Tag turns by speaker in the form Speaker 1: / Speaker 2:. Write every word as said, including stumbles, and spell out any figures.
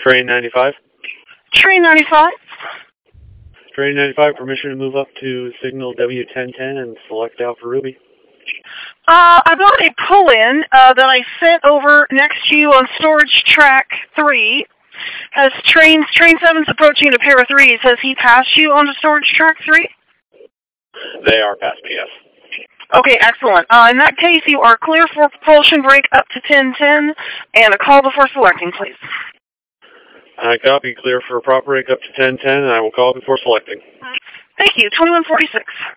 Speaker 1: Train ninety-five.
Speaker 2: Train ninety-five.
Speaker 1: Train ninety-five, permission to move up to signal W ten ten and select Alpha Ruby.
Speaker 2: Uh, I got a pull-in uh, that I sent over next to you on storage track three. As train train seven's approaching a pair of threes, has he passed you on to storage track three?
Speaker 1: They are past P S.
Speaker 2: Okay, excellent. Uh, in that case, you are clear for propulsion break up to ten ten, and a call before selecting, please.
Speaker 1: I copy, clear for a prop break up to ten ten, and I will call before selecting.
Speaker 2: Thank you. twenty-one forty-six.